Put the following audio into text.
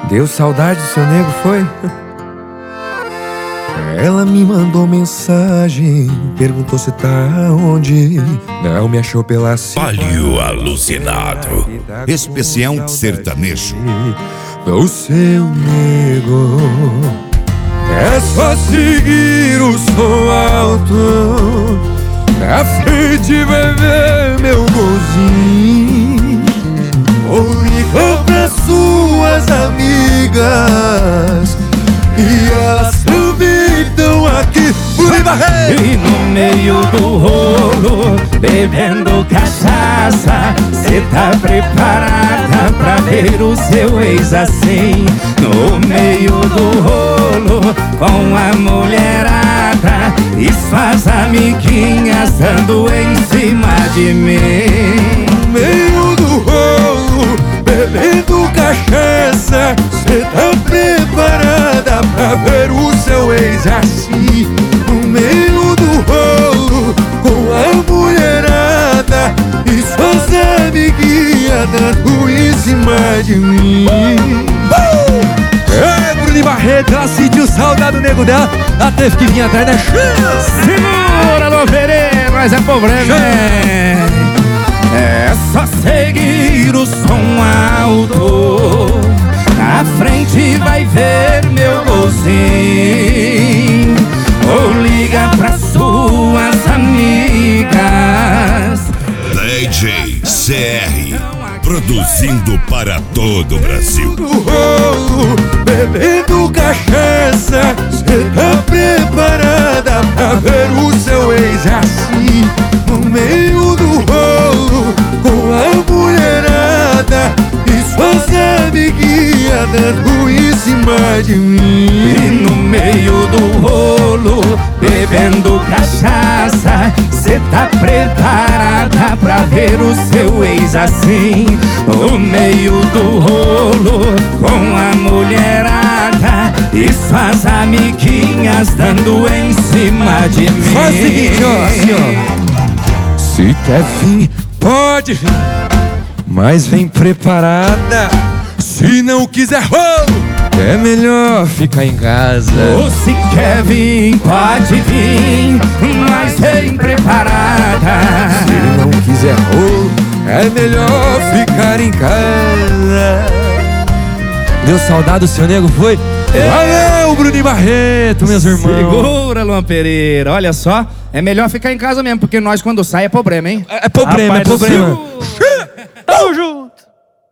Deu saudade do seu nego, foi? Ela me mandou mensagem, perguntou se tá onde. Não me achou pela cidade. Palio alucinado. Especial sertanejo. O seu nego. É só seguir o som alto. Na frente vai ver meu golzinho. Ou ligou pra suas amigas e elas também estão aqui. E no meio do rolo, bebendo cachaça, cê tá preparada pra ver o seu ex assim? No meio do rolo, com a mulherada e suas amiguinhas dando em cima de mim. No meio do rolo, bebendo cachaça, cê tá preparada pra ver o seu ex assim? No meio do rolo, com a mulherada e suas amiguinhas dando em cima de mim. É, Bruno Barreto, ela sentiu saudade do nego dela, ela teve que vir atrás da chance. Segura, Alô Pereira, mas é problema. É só seguir o som alto, na frente vai ver meu golzinho. Ou liga pra suas amigas. DJ CR, produzindo para todo o Brasil. No rolo, bebendo cachaça, cê tá preparada pra ver o seu ex assim? No meio do rolo, com a mulherada e suas amiguinhas dando em cima de mim. E no meio do rolo, bebendo cachaça, cê tá preparada pra ver o seu ex assim? No meio do rolo, com a mulherada e suas amiguinhas dando em cima de mim. Faz o seguinte, ó, assim, ó. Se quer vir, pode vir, mas vem preparada. Se não quiser rolo, é melhor ficar em casa. Ou se quer vir, pode vir, mas vem preparada. Se não quiser rolo, é melhor ficar em casa. Deu saudade do seu nego, foi? Valeu, Bruno Barreto, meus irmãos. Segura, Luan Pereira. Olha só, é melhor ficar em casa mesmo, porque nós quando sai é problema, hein? É problema, Rapaz é problema. Tamo junto.